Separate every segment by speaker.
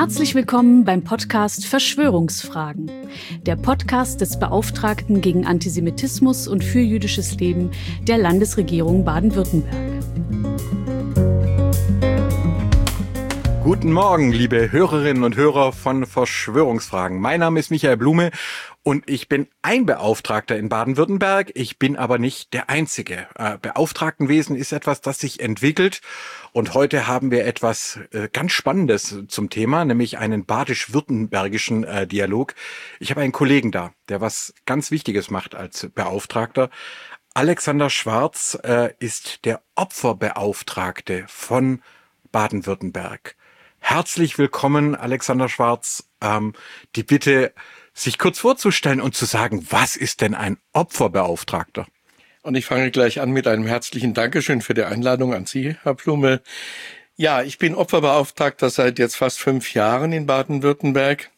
Speaker 1: Herzlich willkommen beim Podcast Verschwörungsfragen, der Podcast des Beauftragten gegen Antisemitismus und für jüdisches Leben der Landesregierung Baden-Württemberg.
Speaker 2: Guten Morgen, liebe Hörerinnen und Hörer von Verschwörungsfragen. Mein Name ist Michael Blume und ich bin ein Beauftragter in Baden-Württemberg. Ich bin aber nicht der Einzige. Beauftragtenwesen ist etwas, das sich entwickelt. Und heute haben wir etwas ganz Spannendes zum Thema, nämlich einen badisch-württembergischen Dialog. Ich habe einen Kollegen da, der was ganz Wichtiges macht als Beauftragter. Alexander Schwarz ist der Opferbeauftragte von Baden-Württemberg. Herzlich willkommen, Alexander Schwarz. Die Bitte, sich kurz vorzustellen und zu sagen, was ist denn ein Opferbeauftragter?
Speaker 3: Und ich fange gleich an mit einem herzlichen Dankeschön für die Einladung an Sie, Herr Blume. Ja, ich bin Opferbeauftragter seit jetzt fast 5 Jahren in Baden-Württemberg,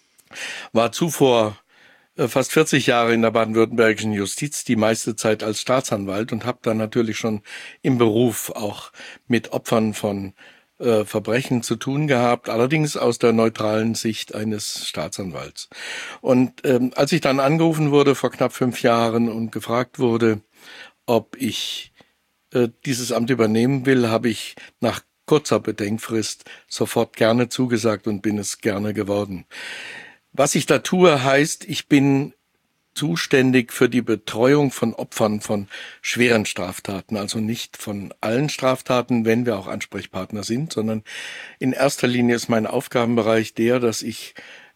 Speaker 3: war zuvor fast 40 Jahre in der baden-württembergischen Justiz, die meiste Zeit als Staatsanwalt und habe dann natürlich schon im Beruf auch mit Opfern von Verbrechen zu tun gehabt, allerdings aus der neutralen Sicht eines Staatsanwalts. Und als ich dann angerufen wurde vor knapp 5 Jahren und gefragt wurde, ob ich dieses Amt übernehmen will, habe ich nach kurzer Bedenkfrist sofort gerne zugesagt und bin es gerne geworden. Was ich da tue, heißt, ich bin zuständig für die Betreuung von Opfern von schweren Straftaten, also nicht von allen Straftaten, wenn wir auch Ansprechpartner sind, sondern in erster Linie ist mein Aufgabenbereich der, dass ich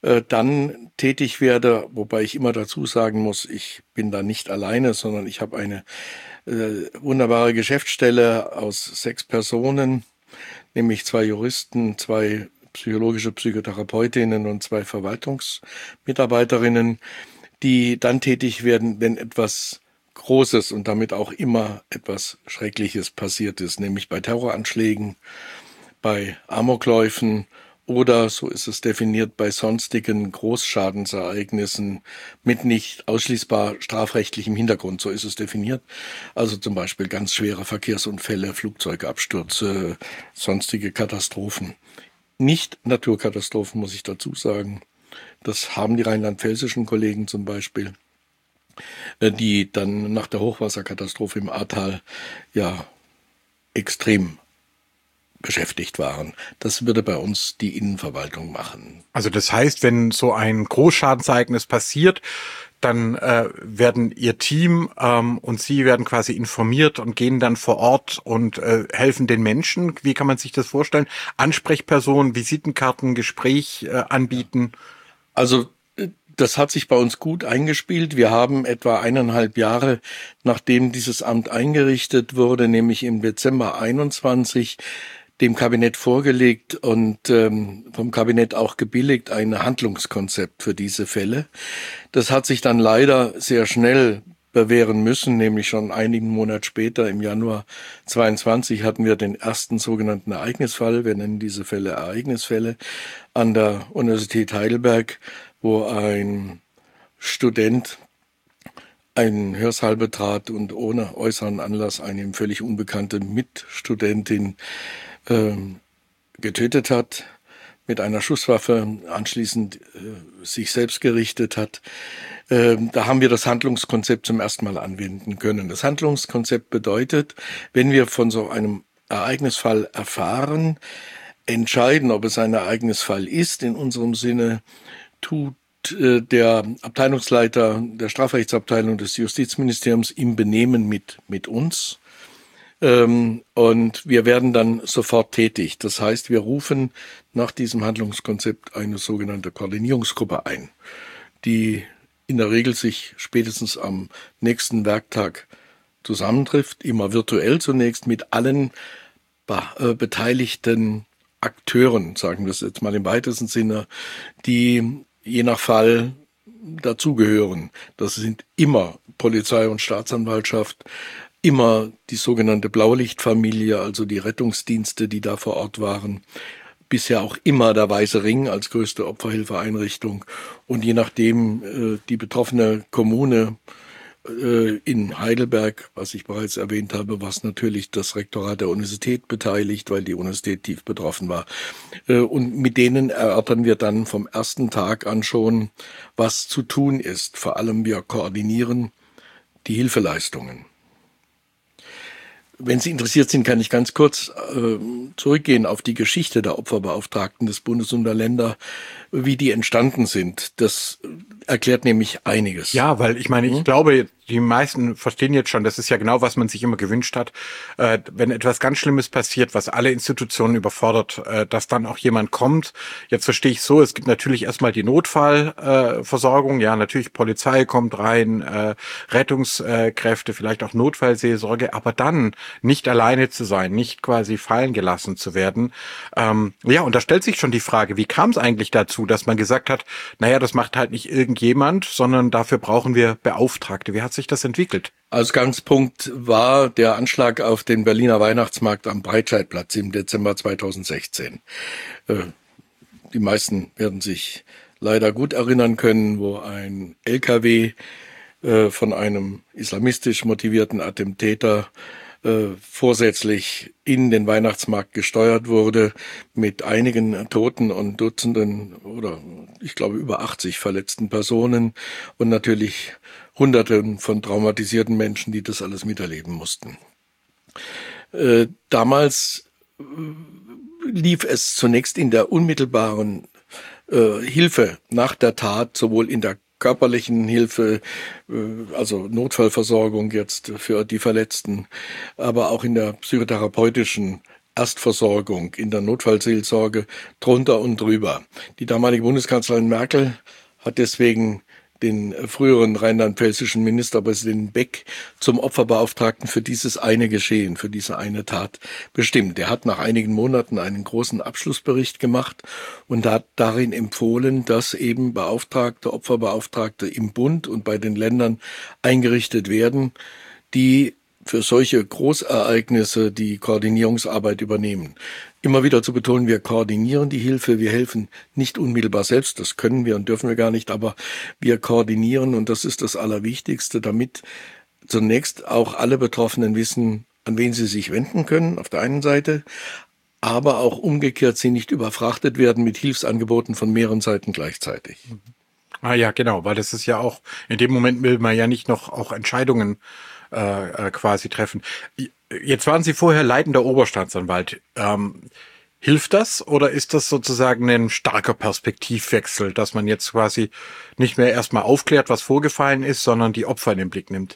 Speaker 3: dann tätig werde, wobei ich immer dazu sagen muss, ich bin da nicht alleine, sondern ich habe eine wunderbare Geschäftsstelle aus 6 Personen, nämlich 2 Juristen, 2 psychologische Psychotherapeutinnen und 2 Verwaltungsmitarbeiterinnen, die dann tätig werden, wenn etwas Großes und damit auch immer etwas Schreckliches passiert ist, nämlich bei Terroranschlägen, bei Amokläufen oder, so ist es definiert, bei sonstigen Großschadensereignissen mit nicht ausschließbar strafrechtlichem Hintergrund, so ist es definiert. Also zum Beispiel ganz schwere Verkehrsunfälle, Flugzeugabstürze, sonstige Katastrophen. Nicht Naturkatastrophen, muss ich dazu sagen. Das haben die rheinland-pfälzischen Kollegen zum Beispiel, die dann nach der Hochwasserkatastrophe im Ahrtal ja extrem beschäftigt waren. Das würde bei uns die Innenverwaltung machen.
Speaker 2: Also das heißt, wenn so ein Großschadensereignis passiert, dann werden Ihr Team und Sie werden quasi informiert und gehen dann vor Ort und helfen den Menschen. Wie kann man sich das vorstellen? Ansprechpersonen, Visitenkarten, Gespräch anbieten?
Speaker 3: Also das hat sich bei uns gut eingespielt. Wir haben etwa 1,5 Jahre, nachdem dieses Amt eingerichtet wurde, nämlich im Dezember 21, dem Kabinett vorgelegt und vom Kabinett auch gebilligt ein Handlungskonzept für diese Fälle. Das hat sich dann leider sehr schnell bewähren müssen, nämlich schon einigen Monat später, im Januar 22, hatten wir den ersten sogenannten Ereignisfall, wir nennen diese Fälle Ereignisfälle, an der Universität Heidelberg, wo ein Student einen Hörsaal betrat und ohne äußeren Anlass eine ihm völlig unbekannte Mitstudentin getötet hat, mit einer Schusswaffe anschließend sich selbst gerichtet hat. Da haben wir das Handlungskonzept zum ersten Mal anwenden können. Das Handlungskonzept bedeutet, wenn wir von so einem Ereignisfall erfahren, entscheiden, ob es ein Ereignisfall ist, in unserem Sinne, tut der Abteilungsleiter der Strafrechtsabteilung des Justizministeriums im Benehmen mit uns. Und wir werden dann sofort tätig. Das heißt, wir rufen nach diesem Handlungskonzept eine sogenannte Koordinierungsgruppe ein, die in der Regel sich spätestens am nächsten Werktag zusammentrifft, immer virtuell zunächst mit allen beteiligten Akteuren, sagen wir es jetzt mal im weitesten Sinne, die je nach Fall dazugehören. Das sind immer Polizei und Staatsanwaltschaft, immer die sogenannte Blaulichtfamilie, also die Rettungsdienste, die da vor Ort waren, bisher auch immer der Weiße Ring als größte Opferhilfeeinrichtung und je nachdem die betroffene Kommune In Heidelberg, was ich bereits erwähnt habe, war es natürlich das Rektorat der Universität beteiligt, weil die Universität tief betroffen war. Und mit denen erörtern wir dann vom ersten Tag an schon, was zu tun ist. Vor allem wir koordinieren die Hilfeleistungen. Wenn Sie interessiert sind, kann ich ganz kurz zurückgehen auf die Geschichte der Opferbeauftragten des Bundes und der Länder, wie die entstanden sind. Das erklärt nämlich einiges.
Speaker 2: Ja, weil ich meine, ich glaube, die meisten verstehen jetzt schon, das ist ja genau, was man sich immer gewünscht hat, wenn etwas ganz Schlimmes passiert, was alle Institutionen überfordert, dass dann auch jemand kommt. Jetzt verstehe ich so, es gibt natürlich erstmal die Notfallversorgung, ja, natürlich Polizei kommt rein, Rettungskräfte, vielleicht auch Notfallseelsorge, aber dann nicht alleine zu sein, nicht quasi fallen gelassen zu werden. Ja, und da stellt sich schon die Frage, wie kam es eigentlich dazu, dass man gesagt hat, naja, das macht halt nicht irgendjemand, sondern dafür brauchen wir Beauftragte. Wie hat sich das entwickelt?
Speaker 3: Ausgangspunkt war der Anschlag auf den Berliner Weihnachtsmarkt am Breitscheidplatz im Dezember 2016. Die meisten werden sich leider gut erinnern können, wo ein LKW von einem islamistisch motivierten Attentäter vorsätzlich in den Weihnachtsmarkt gesteuert wurde, mit einigen Toten und Dutzenden oder ich glaube über 80 verletzten Personen und natürlich Hunderten von traumatisierten Menschen, die das alles miterleben mussten. Damals lief es zunächst in der unmittelbaren Hilfe nach der Tat, sowohl in der körperlichen Hilfe, also Notfallversorgung jetzt für die Verletzten, aber auch in der psychotherapeutischen Erstversorgung, in der Notfallseelsorge drunter und drüber. Die damalige Bundeskanzlerin Merkel hat deswegen den früheren rheinland-pfälzischen Ministerpräsidenten Beck zum Opferbeauftragten für dieses eine Geschehen, für diese eine Tat bestimmt. Er hat nach einigen Monaten einen großen Abschlussbericht gemacht und hat darin empfohlen, dass eben Beauftragte, Opferbeauftragte im Bund und bei den Ländern eingerichtet werden, die für solche Großereignisse die Koordinierungsarbeit übernehmen. Immer wieder zu betonen, wir koordinieren die Hilfe, wir helfen nicht unmittelbar selbst, das können wir und dürfen wir gar nicht, aber wir koordinieren und das ist das Allerwichtigste, damit zunächst auch alle Betroffenen wissen, an wen sie sich wenden können, auf der einen Seite, aber auch umgekehrt sie nicht überfrachtet werden mit Hilfsangeboten von mehreren Seiten gleichzeitig.
Speaker 2: Ah ja, genau, weil das ist ja auch, in dem Moment will man ja nicht noch auch Entscheidungen quasi treffen. Jetzt waren Sie vorher leitender Oberstaatsanwalt. Hilft das oder ist das sozusagen ein starker Perspektivwechsel, dass man jetzt quasi nicht mehr erstmal aufklärt, was vorgefallen ist, sondern die Opfer in den Blick nimmt?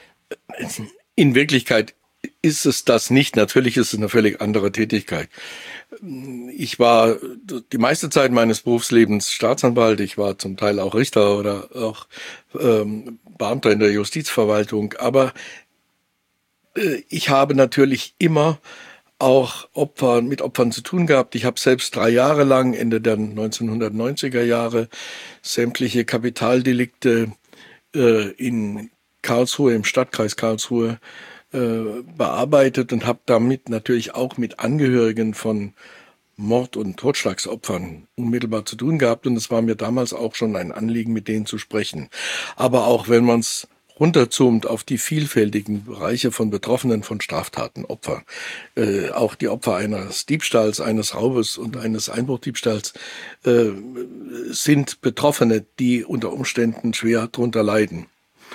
Speaker 3: In Wirklichkeit ist es das nicht. Natürlich ist es eine völlig andere Tätigkeit. Ich war die meiste Zeit meines Berufslebens Staatsanwalt. Ich war zum Teil auch Richter oder auch Beamter in der Justizverwaltung. Aber ich habe natürlich immer auch mit Opfern zu tun gehabt. Ich habe selbst 3 Jahre lang, Ende der 1990er Jahre, sämtliche Kapitaldelikte in Karlsruhe, im Stadtkreis Karlsruhe, bearbeitet und habe damit natürlich auch mit Angehörigen von Mord- und Totschlagsopfern unmittelbar zu tun gehabt. Und es war mir damals auch schon ein Anliegen, mit denen zu sprechen. Aber auch wenn man es runterzoomt auf die vielfältigen Bereiche von Betroffenen von Straftaten, Opfer, auch die Opfer eines Diebstahls, eines Raubes und eines Einbruchdiebstahls sind Betroffene, die unter Umständen schwer darunter leiden.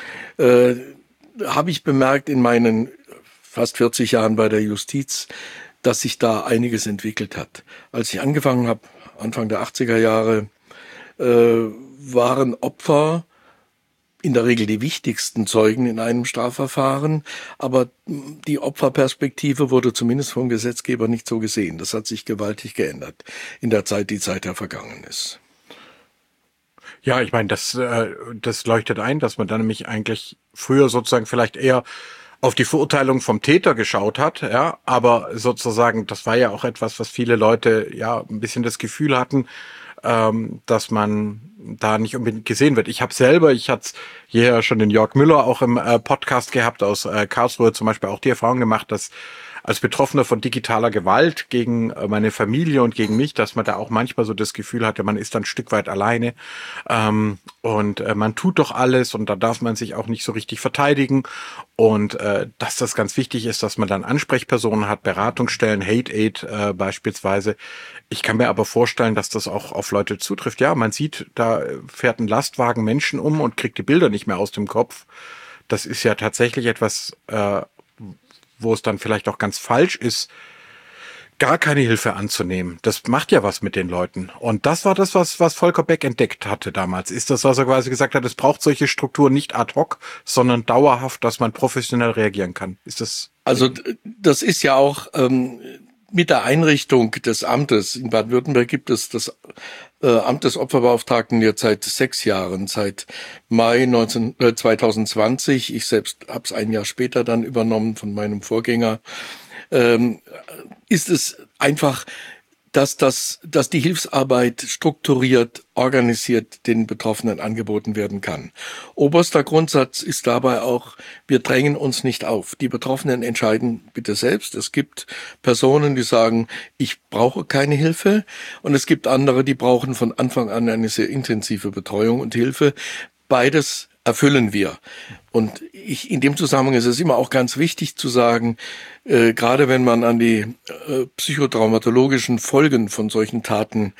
Speaker 3: Habe ich bemerkt in meinen fast 40 Jahren bei der Justiz, dass sich da einiges entwickelt hat. Als ich angefangen habe, Anfang der 80er Jahre, waren Opfer in der Regel die wichtigsten Zeugen in einem Strafverfahren, aber die Opferperspektive wurde zumindest vom Gesetzgeber nicht so gesehen. Das hat sich gewaltig geändert in der Zeit, die seither vergangen ist.
Speaker 2: Ja, ich meine, das leuchtet ein, dass man dann nämlich eigentlich früher sozusagen vielleicht eher auf die Verurteilung vom Täter geschaut hat, ja, aber sozusagen, das war ja auch etwas, was viele Leute ja ein bisschen das Gefühl hatten, dass man da nicht unbedingt gesehen wird. Ich hatte hier schon den Jörg Müller auch im Podcast gehabt aus Karlsruhe zum Beispiel auch die Erfahrung gemacht, dass als Betroffener von digitaler Gewalt gegen meine Familie und gegen mich, dass man da auch manchmal so das Gefühl hatte, man ist dann ein Stück weit alleine und man tut doch alles und da darf man sich auch nicht so richtig verteidigen und dass das ganz wichtig ist, dass man dann Ansprechpersonen hat, Beratungsstellen, Hate Aid beispielsweise. Ich kann mir aber vorstellen, dass das auch auf Leute zutrifft. Ja, man sieht, da fährt ein Lastwagen Menschen um und kriegt die Bilder nicht mehr aus dem Kopf. Das ist ja tatsächlich etwas, wo es dann vielleicht auch ganz falsch ist, gar keine Hilfe anzunehmen. Das macht ja was mit den Leuten. Und das war das, was Volker Beck entdeckt hatte damals. Ist das, was er quasi gesagt hat, es braucht solche Strukturen nicht ad hoc, sondern dauerhaft, dass man professionell reagieren kann. Ist das?
Speaker 3: Also das ist ja auch mit der Einrichtung des Amtes. In Baden-Württemberg gibt es das Amt des Opferbeauftragten jetzt seit 6 Jahren, seit Mai 2020. Ich selbst habe es ein Jahr später dann übernommen von meinem Vorgänger. Ist es einfach, dass die Hilfsarbeit strukturiert, organisiert den Betroffenen angeboten werden kann. Oberster Grundsatz ist dabei auch, wir drängen uns nicht auf. Die Betroffenen entscheiden bitte selbst. Es gibt Personen, die sagen, ich brauche keine Hilfe. Und es gibt andere, die brauchen von Anfang an eine sehr intensive Betreuung und Hilfe. Beides erfüllen wir. Und in dem Zusammenhang ist es immer auch ganz wichtig zu sagen, gerade wenn man an die psychotraumatologischen Folgen von solchen Taten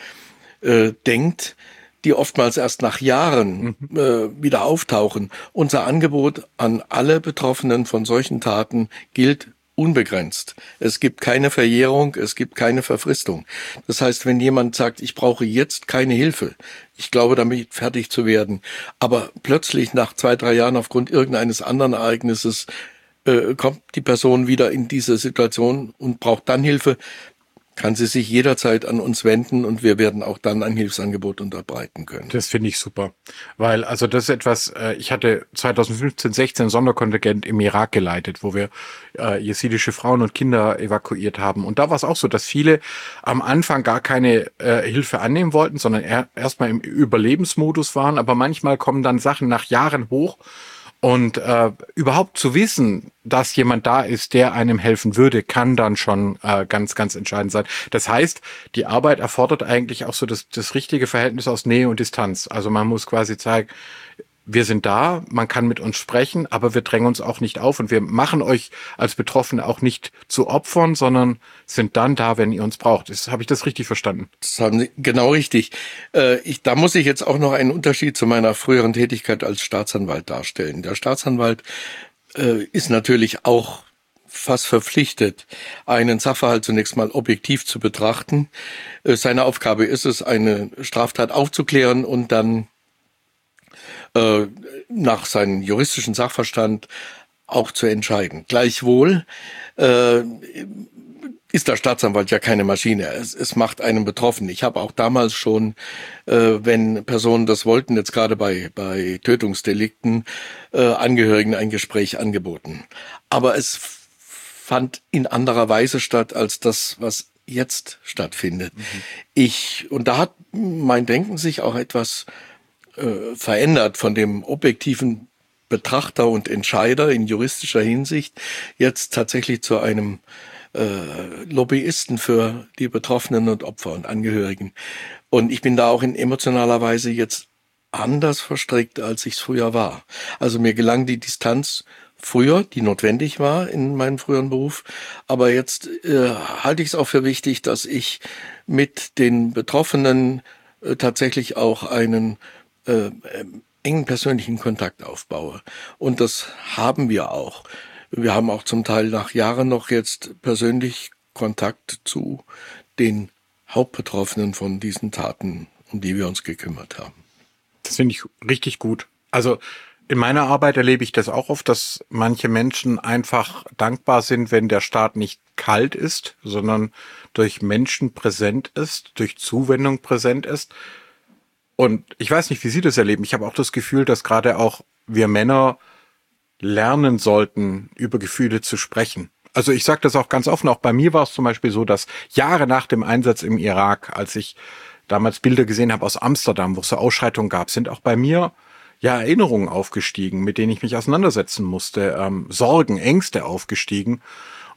Speaker 3: denkt, die oftmals erst nach Jahren wieder auftauchen. Unser Angebot an alle Betroffenen von solchen Taten gilt unbegrenzt. Es gibt keine Verjährung, es gibt keine Verfristung. Das heißt, wenn jemand sagt, ich brauche jetzt keine Hilfe, ich glaube, damit fertig zu werden, aber plötzlich nach 2, 3 Jahren aufgrund irgendeines anderen Ereignisses kommt die Person wieder in diese Situation und braucht dann Hilfe, kann sie sich jederzeit an uns wenden und wir werden auch dann ein Hilfsangebot unterbreiten können.
Speaker 2: Das finde ich super, weil also das ist etwas, ich hatte 2015, 16 ein Sonderkontingent im Irak geleitet, wo wir jesidische Frauen und Kinder evakuiert haben und da war es auch so, dass viele am Anfang gar keine Hilfe annehmen wollten, sondern erstmal im Überlebensmodus waren, aber manchmal kommen dann Sachen nach Jahren hoch. Und überhaupt zu wissen, dass jemand da ist, der einem helfen würde, kann dann schon ganz, ganz entscheidend sein. Das heißt, die Arbeit erfordert eigentlich auch so das richtige Verhältnis aus Nähe und Distanz. Also man muss quasi zeigen, wir sind da, man kann mit uns sprechen, aber wir drängen uns auch nicht auf und wir machen euch als Betroffene auch nicht zu Opfern, sondern sind dann da, wenn ihr uns braucht. Habe ich das richtig verstanden?
Speaker 3: Das haben Sie genau richtig. Da muss ich jetzt auch noch einen Unterschied zu meiner früheren Tätigkeit als Staatsanwalt darstellen. Der Staatsanwalt ist natürlich auch fast verpflichtet, einen Sachverhalt zunächst mal objektiv zu betrachten. Seine Aufgabe ist es, eine Straftat aufzuklären und dann nach seinem juristischen Sachverstand auch zu entscheiden. Gleichwohl ist der Staatsanwalt ja keine Maschine. Es macht einen betroffen. Ich habe auch damals schon, wenn Personen das wollten, jetzt gerade bei Tötungsdelikten, Angehörigen ein Gespräch angeboten. Aber es fand in anderer Weise statt als das, was jetzt stattfindet. Und da hat mein Denken sich auch etwas verändert von dem objektiven Betrachter und Entscheider in juristischer Hinsicht jetzt tatsächlich zu einem Lobbyisten für die Betroffenen und Opfer und Angehörigen. Und ich bin da auch in emotionaler Weise jetzt anders verstrickt, als ich es früher war. Also mir gelang die Distanz früher, die notwendig war in meinem früheren Beruf. Aber jetzt halte ich es auch für wichtig, dass ich mit den Betroffenen tatsächlich auch einen engen persönlichen Kontakt aufbaue. Und das haben wir auch. Wir haben auch zum Teil nach Jahren noch jetzt persönlich Kontakt zu den Hauptbetroffenen von diesen Taten, um die wir uns gekümmert haben.
Speaker 2: Das finde ich richtig gut. Also in meiner Arbeit erlebe ich das auch oft, dass manche Menschen einfach dankbar sind, wenn der Staat nicht kalt ist, sondern durch Menschen präsent ist, durch Zuwendung präsent ist. Und ich weiß nicht, wie Sie das erleben. Ich habe auch das Gefühl, dass gerade auch wir Männer lernen sollten, über Gefühle zu sprechen. Also ich sage das auch ganz offen. Auch bei mir war es zum Beispiel so, dass Jahre nach dem Einsatz im Irak, als ich damals Bilder gesehen habe aus Amsterdam, wo es so Ausschreitungen gab, sind auch bei mir ja Erinnerungen aufgestiegen, mit denen ich mich auseinandersetzen musste, Sorgen, Ängste aufgestiegen.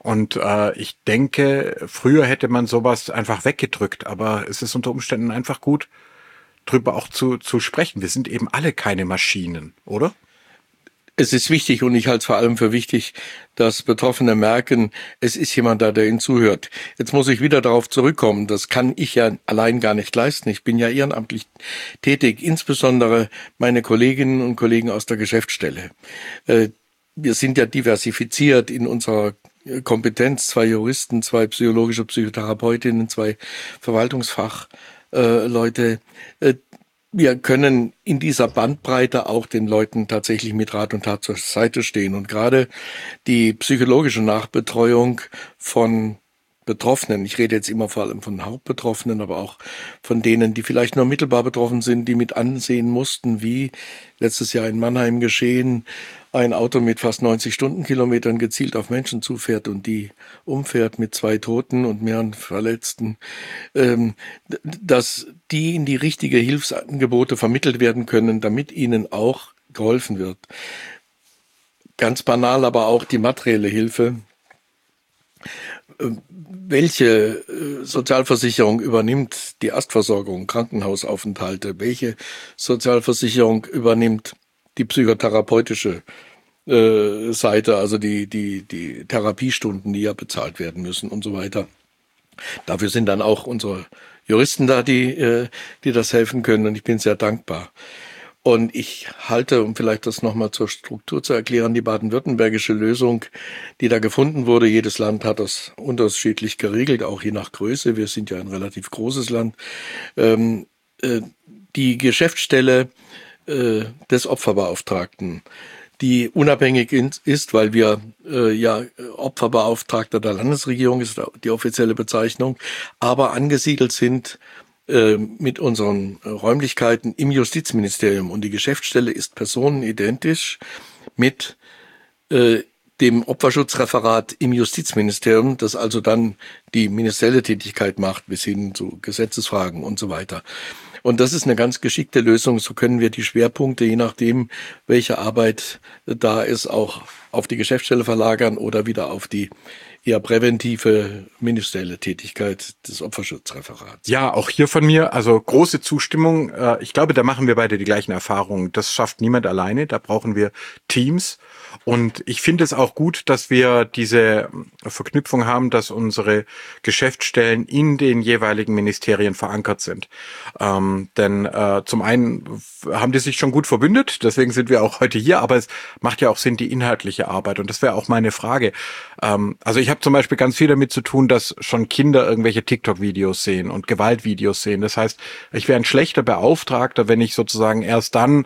Speaker 2: Und ich denke, früher hätte man sowas einfach weggedrückt, aber es ist unter Umständen einfach gut, drüber auch zu sprechen. Wir sind eben alle keine Maschinen, oder?
Speaker 3: Es ist wichtig und ich halte es vor allem für wichtig, dass Betroffene merken, es ist jemand da, der ihnen zuhört. Jetzt muss ich wieder darauf zurückkommen, das kann ich ja allein gar nicht leisten. Ich bin ja ehrenamtlich tätig, insbesondere meine Kolleginnen und Kollegen aus der Geschäftsstelle. Wir sind ja diversifiziert in unserer Kompetenz, 2 Juristen, 2 psychologische Psychotherapeutinnen, 2 Verwaltungsfachleute. Wir können in dieser Bandbreite auch den Leuten tatsächlich mit Rat und Tat zur Seite stehen. Und gerade die psychologische Nachbetreuung von Betroffenen, ich rede jetzt immer vor allem von Hauptbetroffenen, aber auch von denen, die vielleicht nur mittelbar betroffen sind, die mit ansehen mussten, wie letztes Jahr in Mannheim geschehen, ein Auto mit fast 90 Stundenkilometern gezielt auf Menschen zufährt und die umfährt mit 2 Toten und mehreren Verletzten, dass die in die richtige Hilfsangebote vermittelt werden können, damit ihnen auch geholfen wird. Ganz banal aber auch die materielle Hilfe. Welche Sozialversicherung übernimmt die Erstversorgung, Krankenhausaufenthalte? Welche Sozialversicherung übernimmt die psychotherapeutische Seite, also die Therapiestunden, die ja bezahlt werden müssen und so weiter? Dafür sind dann auch unsere Juristen da, die das helfen können, und ich bin sehr dankbar. Und ich halte, um vielleicht das nochmal zur Struktur zu erklären, die baden-württembergische Lösung, die da gefunden wurde, jedes Land hat das unterschiedlich geregelt, auch je nach Größe, wir sind ja ein relativ großes Land, die Geschäftsstelle des Opferbeauftragten, die unabhängig ist, weil wir Opferbeauftragter der Landesregierung ist die offizielle Bezeichnung, aber angesiedelt sind mit unseren Räumlichkeiten im Justizministerium, und die Geschäftsstelle ist personenidentisch mit dem Opferschutzreferat im Justizministerium, das also dann die ministerielle Tätigkeit macht, bis hin zu Gesetzesfragen und so weiter. Und das ist eine ganz geschickte Lösung. So können wir die Schwerpunkte, je nachdem, welche Arbeit da ist, auch auf die Geschäftsstelle verlagern oder wieder auf die eher präventive ministerielle Tätigkeit des Opferschutzreferats.
Speaker 2: Ja, auch hier von mir, also große Zustimmung. Ich glaube, da machen wir beide die gleichen Erfahrungen. Das schafft niemand alleine, da brauchen wir Teams. Und ich finde es auch gut, dass wir diese Verknüpfung haben, dass unsere Geschäftsstellen in den jeweiligen Ministerien verankert sind. Denn zum einen haben die sich schon gut verbündet, deswegen sind wir auch heute hier, aber es macht ja auch Sinn, die inhaltliche Arbeit. Und das wäre auch meine Frage. Also ich habe zum Beispiel ganz viel damit zu tun, dass schon Kinder irgendwelche TikTok-Videos sehen und Gewaltvideos sehen. Das heißt, ich wäre ein schlechter Beauftragter, wenn ich sozusagen erst dann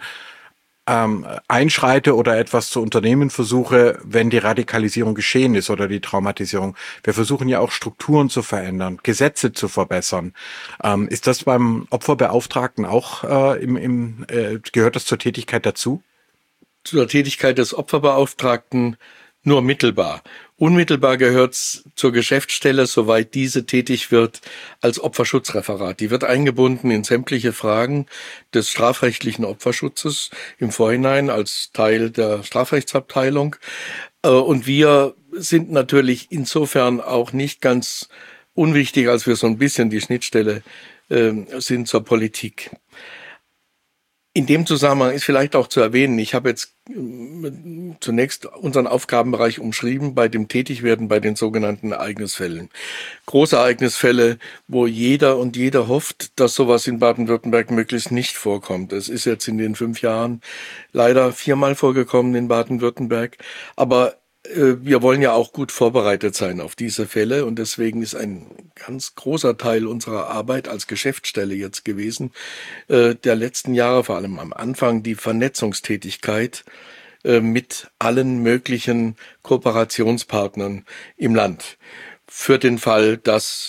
Speaker 2: einschreite oder etwas zu unternehmen versuche, wenn die Radikalisierung geschehen ist oder die Traumatisierung. Wir versuchen ja auch Strukturen zu verändern, Gesetze zu verbessern. Ist das beim Opferbeauftragten auch gehört das zur Tätigkeit dazu?
Speaker 3: Zur Tätigkeit des Opferbeauftragten nur mittelbar. Unmittelbar gehört's zur Geschäftsstelle, soweit diese tätig wird, als Opferschutzreferat. Die wird eingebunden in sämtliche Fragen des strafrechtlichen Opferschutzes im Vorhinein als Teil der Strafrechtsabteilung. Und wir sind natürlich insofern auch nicht ganz unwichtig, als wir so ein bisschen die Schnittstelle sind zur Politik. In dem Zusammenhang ist vielleicht auch zu erwähnen, ich habe jetzt zunächst unseren Aufgabenbereich umschrieben bei dem Tätigwerden bei den sogenannten Ereignisfällen. Große Ereignisfälle, wo jeder und jede hofft, dass sowas in Baden-Württemberg möglichst nicht vorkommt. Es ist jetzt in den 5 Jahren leider 4-mal vorgekommen in Baden-Württemberg, aber wir wollen ja auch gut vorbereitet sein auf diese Fälle, und deswegen ist ein ganz großer Teil unserer Arbeit als Geschäftsstelle jetzt gewesen, der letzten Jahre, vor allem am Anfang, die Vernetzungstätigkeit mit allen möglichen Kooperationspartnern im Land. Für den Fall, dass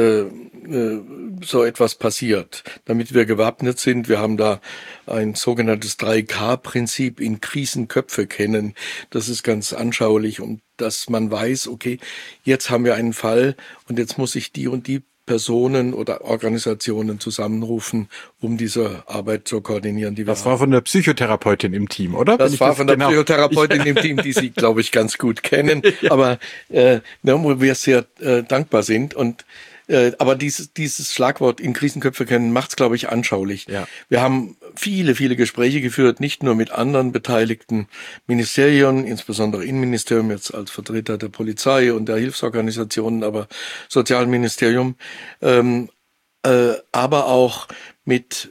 Speaker 3: so etwas passiert, damit wir gewappnet sind. Wir haben da ein sogenanntes 3K-Prinzip in Krisenköpfe kennen. Das ist ganz anschaulich, und dass man weiß, okay, jetzt haben wir einen Fall und jetzt muss ich die und die Personen oder Organisationen zusammenrufen, um diese Arbeit zu koordinieren.
Speaker 2: Das war von der Psychotherapeutin im Team, oder?
Speaker 3: Das war von der Psychotherapeutin im Team, die Sie, glaube ich, ganz gut kennen, aber wo wir sehr dankbar sind. Und aber dieses Schlagwort in Krisenköpfe kennen macht es, glaube ich, anschaulich.
Speaker 2: Ja.
Speaker 3: Wir haben viele Gespräche geführt, nicht nur mit anderen beteiligten Ministerien, insbesondere Innenministerium jetzt als Vertreter der Polizei und der Hilfsorganisationen, aber Sozialministerium, aber auch mit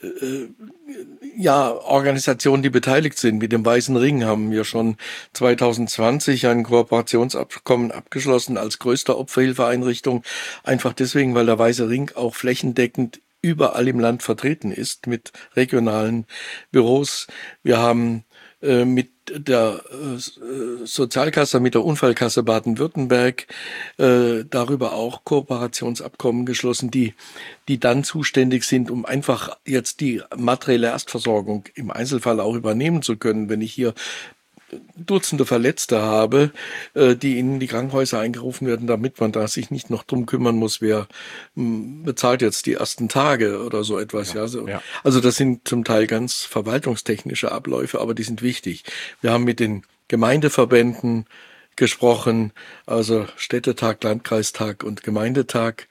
Speaker 3: Organisationen, die beteiligt sind. Mit dem Weißen Ring haben wir schon 2020 ein Kooperationsabkommen abgeschlossen als größte Opferhilfeeinrichtung. Einfach deswegen, weil der Weiße Ring auch flächendeckend überall im Land vertreten ist mit regionalen Büros. Wir haben mit der Sozialkasse, mit der Unfallkasse Baden-Württemberg darüber auch Kooperationsabkommen geschlossen, die dann zuständig sind, um einfach jetzt die materielle Erstversorgung im Einzelfall auch übernehmen zu können. Wenn ich hier Dutzende Verletzte habe, die in die Krankenhäuser eingerufen werden, damit man da sich nicht noch drum kümmern muss, wer bezahlt jetzt die ersten Tage oder so etwas. Ja. Also das sind zum Teil ganz verwaltungstechnische Abläufe, aber die sind wichtig. Wir haben mit den Gemeindeverbänden gesprochen, also Städtetag, Landkreistag und Gemeindetag,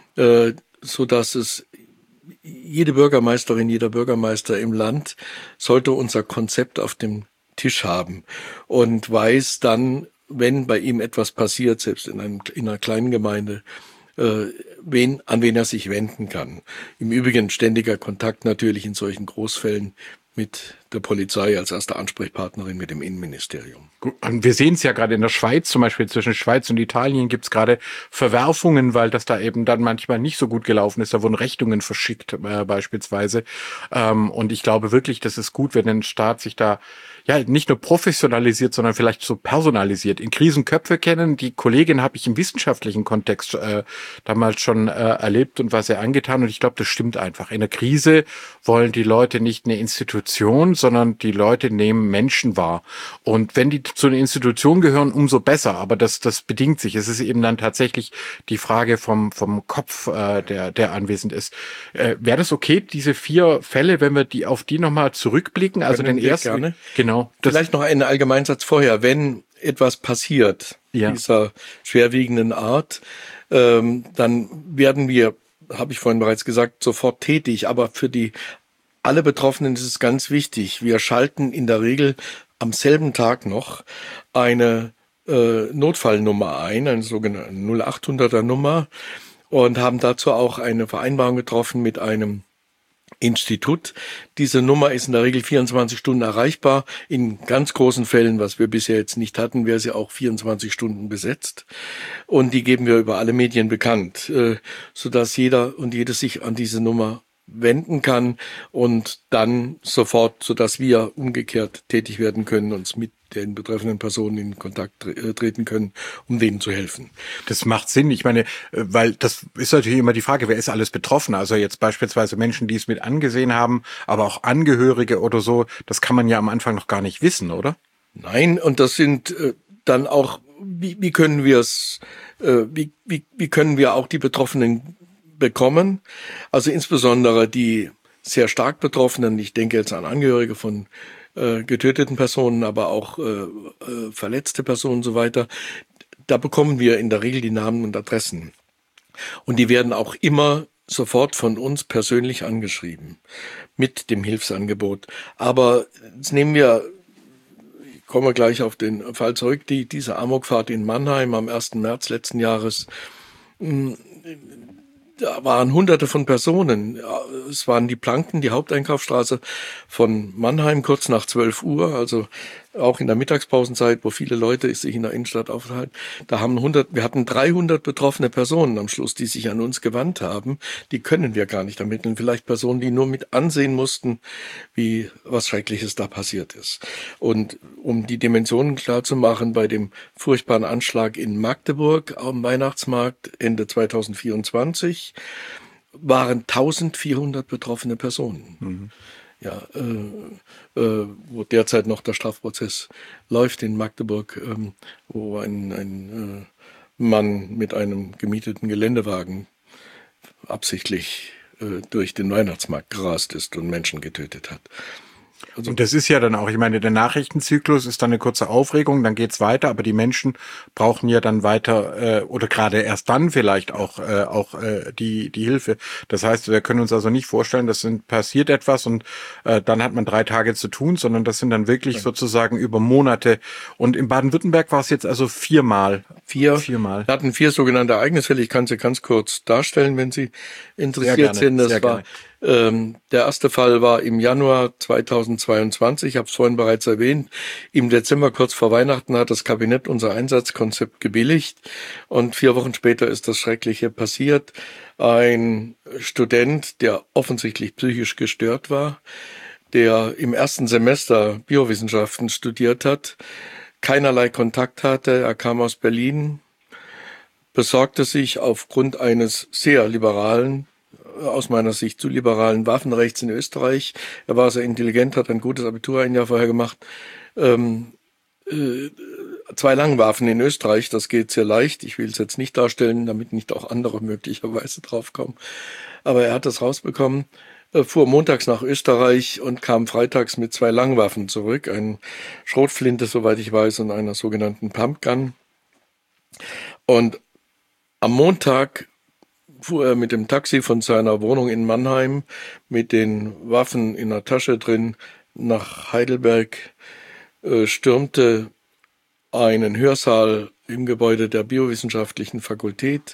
Speaker 3: so dass es jede Bürgermeisterin, jeder Bürgermeister im Land sollte unser Konzept auf dem Tisch haben und weiß dann, wenn bei ihm etwas passiert, selbst in einer kleinen Gemeinde, an wen er sich wenden kann. Im Übrigen ständiger Kontakt natürlich in solchen Großfällen mit der Polizei als erste Ansprechpartnerin mit dem Innenministerium.
Speaker 2: Und wir sehen es ja gerade in der Schweiz, zum Beispiel zwischen Schweiz und Italien gibt es gerade Verwerfungen, weil das da eben dann manchmal nicht so gut gelaufen ist. Da wurden Rechnungen verschickt beispielsweise. Und ich glaube wirklich, das ist gut, wenn ein Staat sich da nicht nur professionalisiert, sondern vielleicht so personalisiert. In Krisenköpfe kennen, die Kollegin habe ich im wissenschaftlichen Kontext damals schon erlebt und war sehr angetan. Und ich glaube, das stimmt einfach. In der Krise wollen die Leute nicht eine Institution, sondern die Leute nehmen Menschen wahr. Und wenn die zu einer Institution gehören, umso besser. Aber das bedingt sich. Es ist eben dann tatsächlich die Frage vom Kopf, der anwesend ist. Wäre das okay, diese 4 Fälle, wenn wir auf die nochmal zurückblicken? Also den ersten.
Speaker 3: Gerne.
Speaker 2: Genau.
Speaker 3: Vielleicht noch einen Allgemeinsatz vorher. Wenn etwas passiert, dieser schwerwiegenden Art, dann werden wir, habe ich vorhin bereits gesagt, sofort tätig. Aber für alle Betroffenen ist es ganz wichtig. Wir schalten in der Regel am selben Tag noch eine Notfallnummer ein, eine sogenannte 0800er Nummer, und haben dazu auch eine Vereinbarung getroffen mit einem Institut. Diese Nummer ist in der Regel 24 Stunden erreichbar. In ganz großen Fällen, was wir bisher jetzt nicht hatten, wäre sie auch 24 Stunden besetzt. Und die geben wir über alle Medien bekannt, sodass jeder und jede sich an diese Nummer wenden kann und dann sofort, sodass wir umgekehrt tätig werden können, uns mit den betreffenden Personen in Kontakt treten können, um denen zu helfen.
Speaker 2: Das macht Sinn. Ich meine, weil das ist natürlich immer die Frage, wer ist alles betroffen? Also jetzt beispielsweise Menschen, die es mit angesehen haben, aber auch Angehörige oder so, das kann man ja am Anfang noch gar nicht wissen, oder?
Speaker 3: Nein, und das sind dann auch, wie können wir es, wie können wir auch die Betroffenen bekommen? Also insbesondere die sehr stark Betroffenen, ich denke jetzt an Angehörige von getöteten Personen, aber auch verletzte Personen und so weiter. Da bekommen wir in der Regel die Namen und Adressen. Und die werden auch immer sofort von uns persönlich angeschrieben mit dem Hilfsangebot. Aber jetzt nehmen wir, ich komme gleich auf den Fall zurück, diese Amokfahrt in Mannheim am 1. März letzten Jahres. Da waren Hunderte von Personen. Es waren die Planken, die Haupteinkaufsstraße von Mannheim, kurz nach 12 Uhr, also auch in der Mittagspausenzeit, wo viele Leute sich in der Innenstadt aufhalten. Wir hatten 300 betroffene Personen am Schluss, die sich an uns gewandt haben. Die können wir gar nicht ermitteln. Vielleicht Personen, die nur mit ansehen mussten, wie was Schreckliches da passiert ist. Und um die Dimensionen klar zu machen, bei dem furchtbaren Anschlag in Magdeburg am Weihnachtsmarkt Ende 2024 waren 1400 betroffene Personen. Mhm. Ja, wo derzeit noch der Strafprozess läuft in Magdeburg, wo ein Mann mit einem gemieteten Geländewagen absichtlich durch den Weihnachtsmarkt gerast ist und Menschen getötet hat.
Speaker 2: Und das ist ja dann auch, ich meine, der Nachrichtenzyklus ist dann eine kurze Aufregung, dann geht's weiter, aber die Menschen brauchen ja dann weiter oder gerade erst dann vielleicht auch die Hilfe. Das heißt, wir können uns also nicht vorstellen, passiert etwas und dann hat man 3 Tage zu tun, sondern das sind dann wirklich sozusagen über Monate. Und in Baden-Württemberg war es jetzt also 4-mal.
Speaker 3: Wir hatten 4 sogenannte Ereignisfälle. Ich kann sie ganz kurz darstellen, wenn Sie interessiert sind. Das war der erste Fall war im Januar 2022, ich habe es vorhin bereits erwähnt. Im Dezember, kurz vor Weihnachten, hat das Kabinett unser Einsatzkonzept gebilligt und 4 Wochen später ist das Schreckliche passiert. Ein Student, der offensichtlich psychisch gestört war, der im ersten Semester Biowissenschaften studiert hat, keinerlei Kontakt hatte, er kam aus Berlin, besorgte sich aufgrund eines sehr liberalen, aus meiner Sicht zu liberalen Waffenrechts in Österreich. Er war sehr intelligent, hat ein gutes Abitur ein Jahr vorher gemacht. 2 Langwaffen in Österreich, das geht sehr leicht. Ich will es jetzt nicht darstellen, damit nicht auch andere möglicherweise draufkommen. Aber er hat das rausbekommen, fuhr montags nach Österreich und kam freitags mit 2 Langwaffen zurück. Eine Schrotflinte, soweit ich weiß, und einer sogenannten Pumpgun. Und am Montag fuhr er mit dem Taxi von seiner Wohnung in Mannheim mit den Waffen in der Tasche drin nach Heidelberg, stürmte einen Hörsaal im Gebäude der Biowissenschaftlichen Fakultät,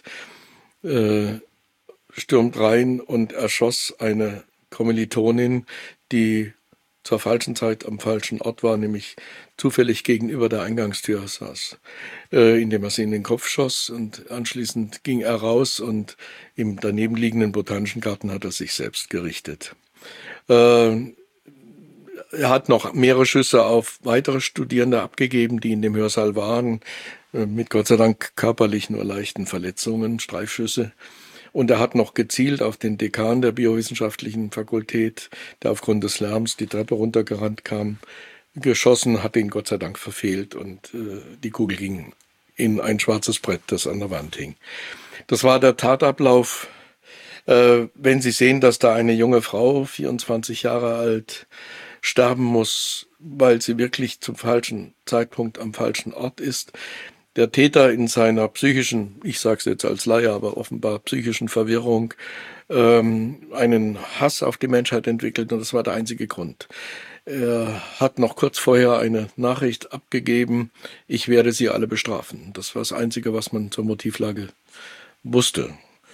Speaker 3: stürmt rein und erschoss eine Kommilitonin, die zur falschen Zeit am falschen Ort war, nämlich zufällig gegenüber der Eingangstür saß, indem er sie in den Kopf schoss, und anschließend ging er raus und im daneben liegenden Botanischen Garten hat er sich selbst gerichtet. Er hat noch mehrere Schüsse auf weitere Studierende abgegeben, die in dem Hörsaal waren, mit Gott sei Dank körperlich nur leichten Verletzungen, Streifschüsse. Und er hat noch gezielt auf den Dekan der Biowissenschaftlichen Fakultät, der aufgrund des Lärms die Treppe runtergerannt kam, geschossen, hat ihn Gott sei Dank verfehlt und die Kugel ging in ein schwarzes Brett, das an der Wand hing. Das war der Tatablauf. Wenn Sie sehen, dass da eine junge Frau, 24 Jahre alt, sterben muss, weil sie wirklich zum falschen Zeitpunkt am falschen Ort ist, der Täter in seiner psychischen, ich sage es jetzt als Laie, aber offenbar psychischen Verwirrung, einen Hass auf die Menschheit entwickelt, und das war der einzige Grund. Er hat noch kurz vorher eine Nachricht abgegeben, ich werde sie alle bestrafen. Das war das Einzige, was man zur Motivlage wusste.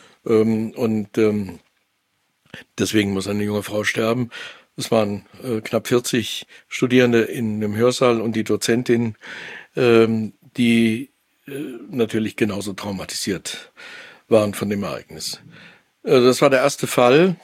Speaker 3: Deswegen muss eine junge Frau sterben. Es waren knapp 40 Studierende in dem Hörsaal und die Dozentin, die natürlich genauso traumatisiert waren von dem Ereignis. Das war der erste Fall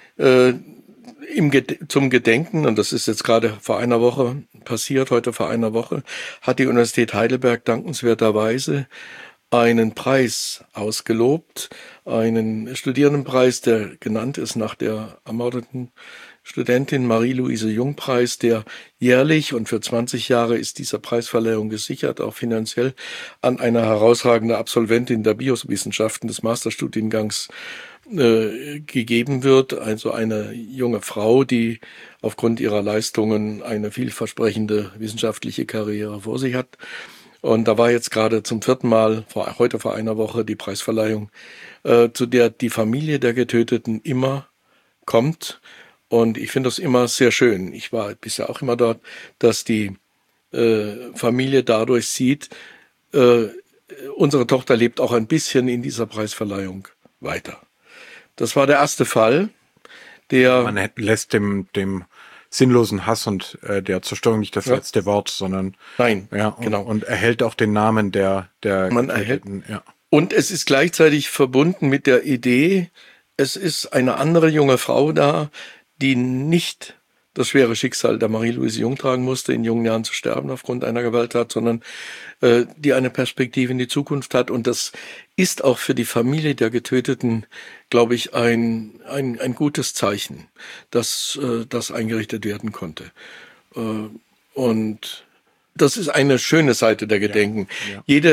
Speaker 3: zum Gedenken, und das ist jetzt gerade vor einer Woche passiert, heute vor einer Woche, hat die Universität Heidelberg dankenswerterweise einen Preis ausgelobt, einen Studierendenpreis, der genannt ist nach der ermordeten Studentin Marie-Louise Jung-Preis, der jährlich, und für 20 Jahre ist dieser Preisverleihung gesichert, auch finanziell, an eine herausragende Absolventin der Biowissenschaften des Masterstudiengangs gegeben wird. Also eine junge Frau, die aufgrund ihrer Leistungen eine vielversprechende wissenschaftliche Karriere vor sich hat. Und da war jetzt gerade zum 4. Mal, heute vor einer Woche, die Preisverleihung, zu der die Familie der Getöteten immer kommt. Und ich finde das immer sehr schön. Ich war bisher auch immer dort, dass die Familie dadurch sieht, unsere Tochter lebt auch ein bisschen in dieser Preisverleihung weiter. Das war der erste Fall, der...
Speaker 2: Man lässt dem sinnlosen Hass und der Zerstörung nicht das letzte Wort, sondern...
Speaker 3: Nein,
Speaker 2: genau. Und erhält auch den Namen der
Speaker 3: Man erhält. Ja. Und es ist gleichzeitig verbunden mit der Idee, es ist eine andere junge Frau da, die nicht das schwere Schicksal der Marie-Louise Jung tragen musste, in jungen Jahren zu sterben aufgrund einer Gewalttat, sondern die eine Perspektive in die Zukunft hat. Und das ist auch für die Familie der Getöteten, glaube ich, ein gutes Zeichen, dass das eingerichtet werden konnte. Und das ist eine schöne Seite der Gedenken.
Speaker 2: Ja.
Speaker 3: Jede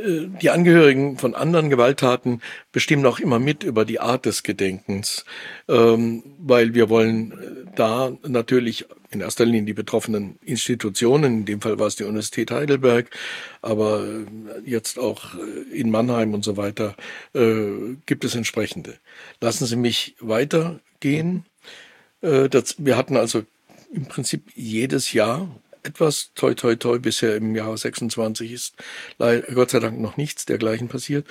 Speaker 3: Die Angehörigen von anderen Gewalttaten bestimmen auch immer mit über die Art des Gedenkens, weil wir wollen da natürlich in erster Linie die betroffenen Institutionen, in dem Fall war es die Universität Heidelberg, aber jetzt auch in Mannheim und so weiter, gibt es entsprechende. Lassen Sie mich weitergehen. Wir hatten also im Prinzip jedes Jahr etwas, toi, toi, toi, bisher im Jahr 26 ist Gott sei Dank noch nichts dergleichen passiert.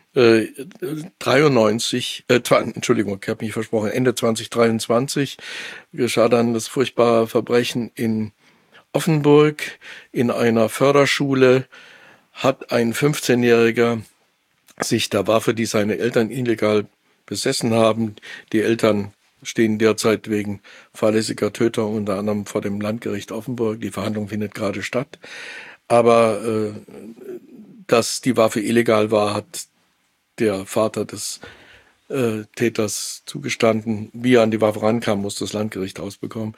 Speaker 3: 93, Entschuldigung, ich habe mich versprochen, Ende 2023 geschah dann das furchtbare Verbrechen in Offenburg. In einer Förderschule hat ein 15-Jähriger sich der Waffe, die seine Eltern illegal besessen haben, die Eltern stehen derzeit wegen fahrlässiger Tötung unter anderem vor dem Landgericht Offenburg. Die Verhandlung findet gerade statt. Aber dass die Waffe illegal war, hat der Vater des Täters zugestanden. Wie er an die Waffe rankam, muss das Landgericht ausbekommen.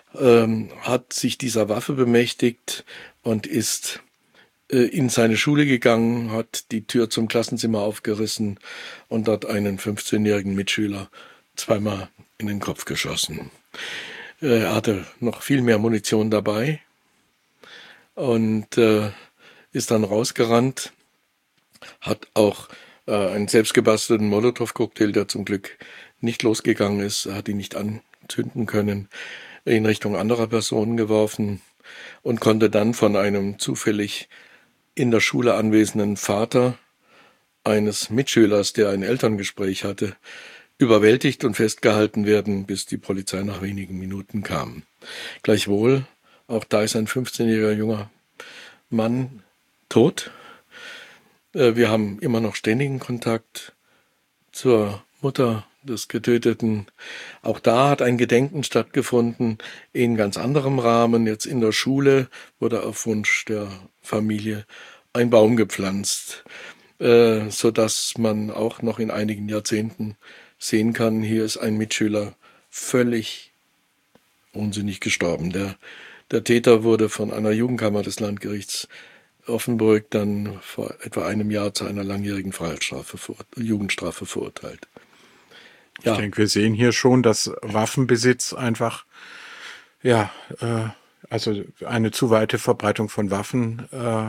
Speaker 3: Hat sich dieser Waffe bemächtigt und ist in seine Schule gegangen, hat die Tür zum Klassenzimmer aufgerissen und dort einen 15-jährigen Mitschüler zweimal in den Kopf geschossen. Er hatte noch viel mehr Munition dabei und ist dann rausgerannt, hat auch einen selbstgebastelten Molotow-Cocktail, der zum Glück nicht losgegangen ist, hat ihn nicht anzünden können, in Richtung anderer Personen geworfen und konnte dann von einem zufällig in der Schule anwesenden Vater eines Mitschülers, der ein Elterngespräch hatte, überwältigt und festgehalten werden, bis die Polizei nach wenigen Minuten kam. Gleichwohl, auch da ist ein 15-jähriger junger Mann tot. Wir haben immer noch ständigen Kontakt zur Mutter des Getöteten. Auch da hat ein Gedenken stattgefunden in ganz anderem Rahmen. Jetzt in der Schule wurde auf Wunsch der Familie ein Baum gepflanzt, sodass man auch noch in einigen Jahrzehnten sehen kann, hier ist ein Mitschüler völlig unsinnig gestorben. Der Täter wurde von einer Jugendkammer des Landgerichts Offenburg dann vor etwa einem Jahr zu einer langjährigen Jugendstrafe verurteilt.
Speaker 2: Ja. Ich denke, wir sehen hier schon, dass Waffenbesitz einfach, also eine zu weite Verbreitung von Waffen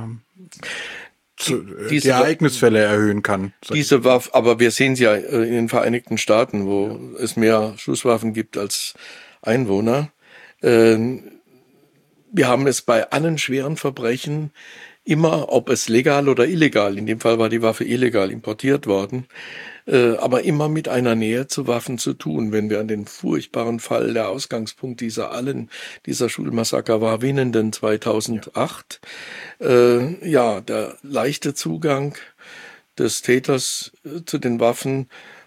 Speaker 2: die Ereignisfälle erhöhen kann.
Speaker 3: Diese Waffe, aber wir sehen sie ja in den Vereinigten Staaten, wo es mehr Schusswaffen gibt als Einwohner. Wir haben es bei allen schweren Verbrechen immer, ob es legal oder illegal, in dem Fall war die Waffe illegal importiert worden, aber immer mit einer Nähe zu Waffen zu tun. Wenn wir an den furchtbaren Fall, der Ausgangspunkt dieser Schulmassaker war Winnenden 2008, der leichte Zugang des Täters zu den Waffen,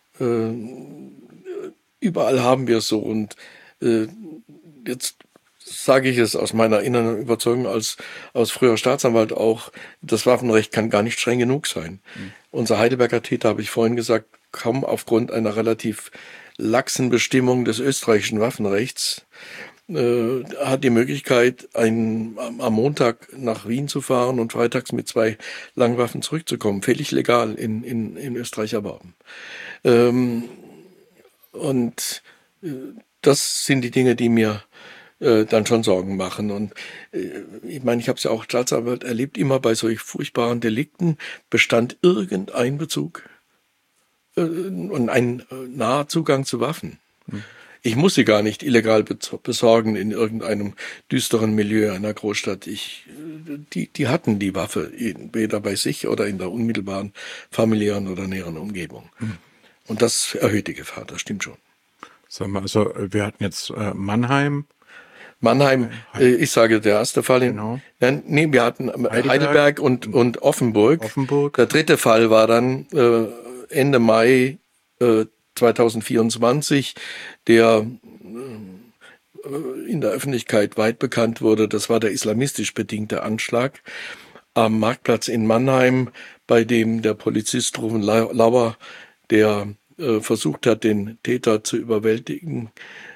Speaker 3: überall haben wir es so. Und jetzt sage ich es aus meiner inneren Überzeugung als früher Staatsanwalt auch, das Waffenrecht kann gar nicht streng genug sein. Unser Heidelberger Täter, habe ich vorhin gesagt, kaum aufgrund einer relativ laxen Bestimmung des österreichischen Waffenrechts hat die Möglichkeit, am Montag nach Wien zu fahren und freitags mit 2 Langwaffen zurückzukommen. Völlig legal in Österreich erworben. Und das sind die Dinge, die mir dann schon Sorgen machen. Und ich meine, ich habe es ja auch als Staatsanwalt erlebt, immer bei solch furchtbaren Delikten bestand irgendein Bezug und ein naher Zugang zu Waffen. Ich muss sie gar nicht illegal besorgen in irgendeinem düsteren Milieu einer Großstadt. Die hatten die Waffe entweder bei sich oder in der unmittelbaren familiären oder näheren Umgebung. Und das erhöht die Gefahr, das stimmt schon.
Speaker 2: Sagen wir, also wir hatten jetzt Mannheim,
Speaker 3: ich sage der erste Fall.
Speaker 2: Genau.
Speaker 3: Nee, wir hatten Heidelberg und Offenburg. Der dritte Fall war dann Ende Mai 2024, der in der Öffentlichkeit weit bekannt wurde. Das war der islamistisch bedingte Anschlag am Marktplatz in Mannheim, bei dem der Polizist Ruven Lauer, der versucht hat, den Täter zu überwältigen,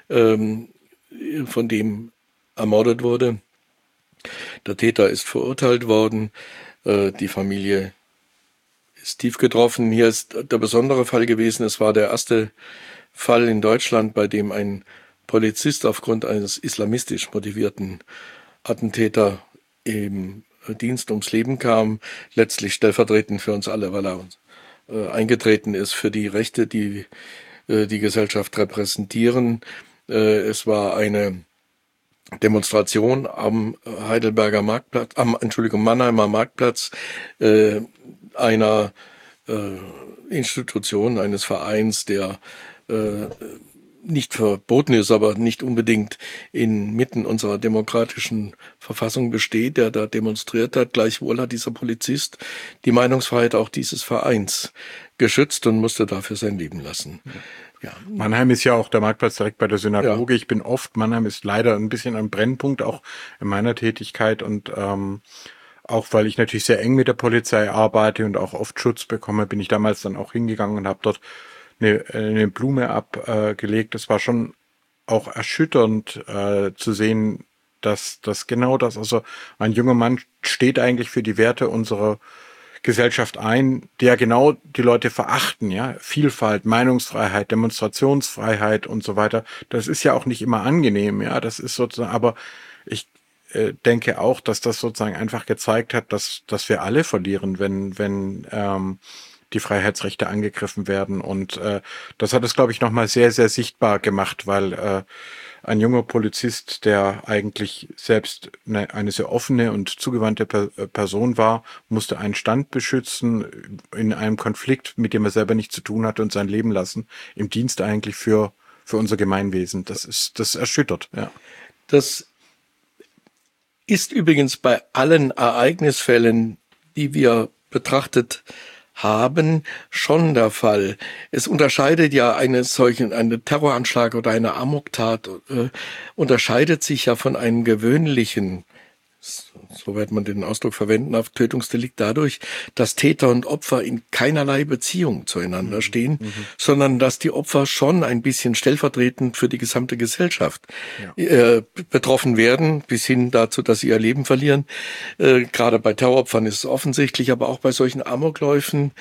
Speaker 3: von dem ermordet wurde. Der Täter ist verurteilt worden. Die Familie ist tief getroffen. Hier ist der besondere Fall gewesen. Es war der erste Fall in Deutschland, bei dem ein Polizist aufgrund eines islamistisch motivierten Attentäter im Dienst ums Leben kam, letztlich stellvertretend für uns alle, weil er eingetreten ist für die Rechte, die die Gesellschaft repräsentieren. Es war eine Demonstration am Mannheimer Marktplatz, einer Institution, eines Vereins, der nicht verboten ist, aber nicht unbedingt inmitten unserer demokratischen Verfassung besteht, der da demonstriert hat. Gleichwohl hat dieser Polizist die Meinungsfreiheit auch dieses Vereins geschützt und musste dafür sein Leben lassen.
Speaker 2: Ja. Mannheim ist ja auch der Marktplatz direkt bei der Synagoge. Ja. Mannheim ist leider ein bisschen ein Brennpunkt, auch in meiner Tätigkeit und auch weil ich natürlich sehr eng mit der Polizei arbeite und auch oft Schutz bekomme, bin ich damals dann auch hingegangen und habe dort eine Blume abgelegt. Das war schon auch erschütternd zu sehen, dass genau das, also ein junger Mann steht eigentlich für die Werte unserer Gesellschaft ein, der genau die Leute verachten, ja, Vielfalt, Meinungsfreiheit, Demonstrationsfreiheit und so weiter. Das ist ja auch nicht immer angenehm, ja, das ist sozusagen, aber ich denke auch, dass das sozusagen einfach gezeigt hat, dass wir alle verlieren, wenn die Freiheitsrechte angegriffen werden. Und das hat es, glaube ich, nochmal sehr, sehr sichtbar gemacht, weil ein junger Polizist, der eigentlich selbst eine sehr offene und zugewandte Person war, musste einen Stand beschützen in einem Konflikt, mit dem er selber nichts zu tun hatte und sein Leben lassen, im Dienst eigentlich für unser Gemeinwesen. Das erschüttert, ja.
Speaker 3: Das ist übrigens bei allen Ereignisfällen, die wir betrachtet haben, schon der Fall. Es unterscheidet ja eine Terroranschlag oder eine Amoktat, unterscheidet sich ja von einem gewöhnlichen, soweit man den Ausdruck verwenden darf, Tötungsdelikt dadurch, dass Täter und Opfer in keinerlei Beziehung zueinander stehen, sondern dass die Opfer schon ein bisschen stellvertretend für die gesamte Gesellschaft betroffen werden, bis hin dazu, dass sie ihr Leben verlieren. Gerade bei Terroropfern ist es offensichtlich, aber auch bei solchen Amokläufen.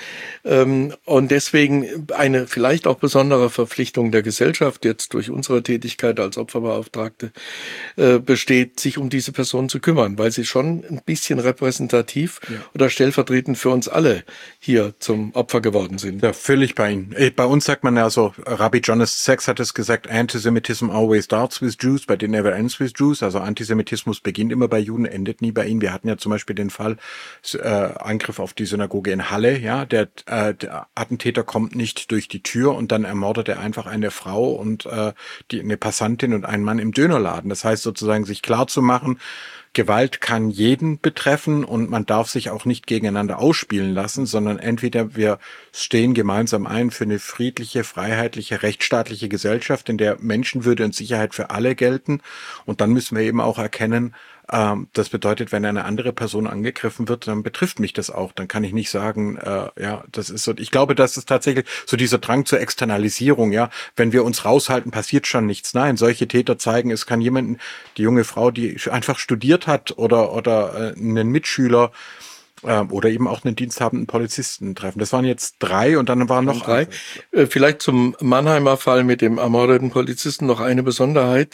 Speaker 3: Und deswegen eine vielleicht auch besondere Verpflichtung der Gesellschaft, jetzt durch unsere Tätigkeit als Opferbeauftragte, besteht, sich um diese Personen zu kümmern, weil sie schon ein bisschen repräsentativ oder stellvertretend für uns alle hier zum Opfer geworden sind.
Speaker 2: Ja, völlig bei Ihnen. Bei uns sagt man ja so, Rabbi Jonas Sacks hat es gesagt, Antisemitism always starts with Jews, but it never ends with Jews. Also Antisemitismus beginnt immer bei Juden, endet nie bei ihnen. Wir hatten ja zum Beispiel den Fall, Angriff auf die Synagoge in Halle, ja, der Attentäter kommt nicht durch die Tür und dann ermordet er einfach eine Frau und eine Passantin und einen Mann im Dönerladen. Das heißt sozusagen, sich klar zu machen, Gewalt kann jeden betreffen und man darf sich auch nicht gegeneinander ausspielen lassen, sondern entweder wir stehen gemeinsam ein für eine friedliche, freiheitliche, rechtsstaatliche Gesellschaft, in der Menschenwürde und Sicherheit für alle gelten. Und dann müssen wir eben auch erkennen, das bedeutet, wenn eine andere Person angegriffen wird, dann betrifft mich das auch. Dann kann ich nicht sagen, das ist so. Ich glaube, das ist tatsächlich so dieser Drang zur Externalisierung, ja. Wenn wir uns raushalten, passiert schon nichts. Nein, solche Täter zeigen, es kann jemanden, die junge Frau, die einfach studiert hat oder einen Mitschüler oder eben auch einen diensthabenden Polizisten treffen. Das waren jetzt 3 und dann waren noch
Speaker 3: 3. Vielleicht zum Mannheimer Fall mit dem ermordeten Polizisten noch eine Besonderheit.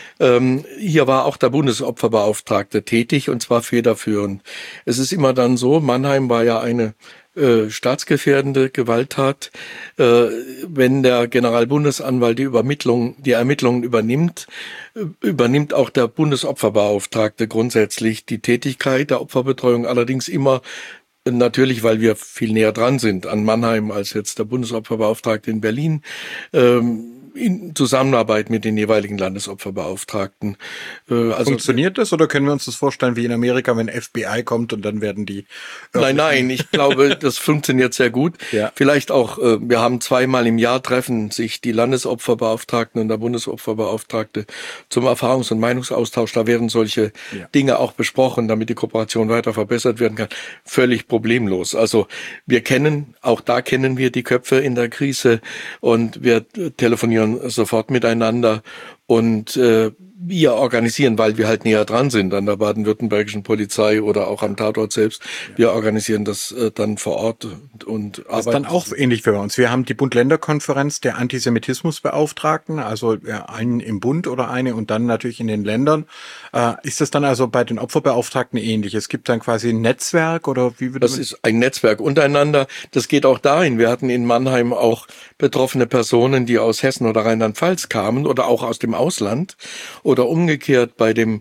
Speaker 3: Hier war auch der Bundesopferbeauftragte tätig und zwar federführend. Es ist immer dann so, Mannheim war ja eine staatsgefährdende Gewalttat. Wenn der Generalbundesanwalt die Ermittlungen übernimmt, übernimmt auch der Bundesopferbeauftragte grundsätzlich die Tätigkeit der Opferbetreuung, allerdings immer natürlich, weil wir viel näher dran sind an Mannheim als jetzt der Bundesopferbeauftragte in Berlin, in Zusammenarbeit mit den jeweiligen Landesopferbeauftragten.
Speaker 2: Funktioniert das oder können wir uns das vorstellen wie in Amerika, wenn FBI kommt und dann werden die...
Speaker 3: Nein, ich glaube, das funktioniert sehr gut.
Speaker 2: Ja.
Speaker 3: Vielleicht auch, wir haben 2-mal im Jahr treffen sich die Landesopferbeauftragten und der Bundesopferbeauftragte zum Erfahrungs- und Meinungsaustausch. Da werden solche Dinge auch besprochen, damit die Kooperation weiter verbessert werden kann. Völlig problemlos. Also auch da kennen wir die Köpfe in der Krise und wir telefonieren sofort miteinander Und wir organisieren, weil wir halt näher dran sind an der baden-württembergischen Polizei oder auch am Tatort selbst, wir organisieren das dann vor Ort und arbeiten.
Speaker 2: Das ist dann auch ähnlich wie bei uns. Wir haben die Bund-Länder-Konferenz der Antisemitismusbeauftragten, also einen im Bund oder eine und dann natürlich in den Ländern. Ist das dann also bei den Opferbeauftragten ähnlich? Es gibt dann quasi ein Netzwerk oder wie würde
Speaker 3: das ist ein Netzwerk untereinander. Das geht auch dahin. Wir hatten in Mannheim auch betroffene Personen, die aus Hessen oder Rheinland-Pfalz kamen oder auch aus dem Ausland. Oder umgekehrt bei dem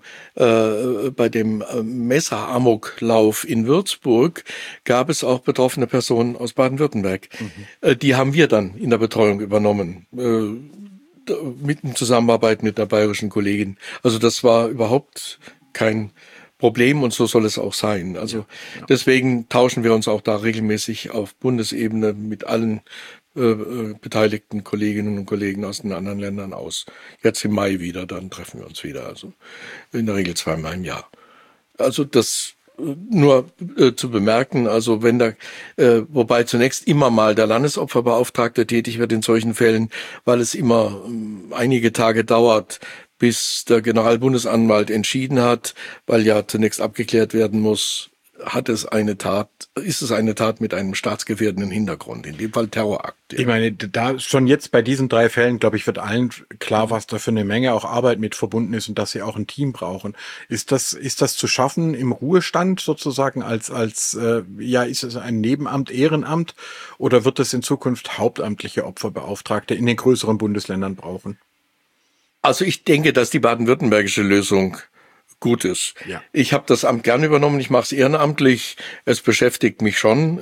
Speaker 3: Messeramoklauf in Würzburg gab es auch betroffene Personen aus Baden-Württemberg. Die haben wir dann in der Betreuung übernommen, mit in Zusammenarbeit mit der bayerischen Kollegin. Also das war überhaupt kein Problem und so soll es auch sein. Also deswegen tauschen wir uns auch da regelmäßig auf Bundesebene mit allen beteiligten Kolleginnen und Kollegen aus den anderen Ländern aus. Jetzt im Mai wieder, dann treffen wir uns wieder. Also in der Regel 2-mal im Jahr. Also das nur zu bemerken, also wenn da, wobei zunächst immer mal der Landesopferbeauftragte tätig wird in solchen Fällen, weil es immer einige Tage dauert, bis der Generalbundesanwalt entschieden hat, weil ja zunächst abgeklärt werden muss, ist es eine Tat mit einem staatsgefährdenden Hintergrund, in dem Fall Terrorakt. Ja.
Speaker 2: Ich meine, da schon jetzt bei diesen 3 Fällen, glaube ich, wird allen klar, was da für eine Menge auch Arbeit mit verbunden ist und dass sie auch ein Team brauchen. Ist das zu schaffen im Ruhestand sozusagen ist es ein Nebenamt, Ehrenamt oder wird es in Zukunft hauptamtliche Opferbeauftragte in den größeren Bundesländern brauchen?
Speaker 3: Also ich denke, dass die baden-württembergische Lösung gut ist. Ja. Ich habe das Amt gern übernommen, ich mache es ehrenamtlich. Es beschäftigt mich schon,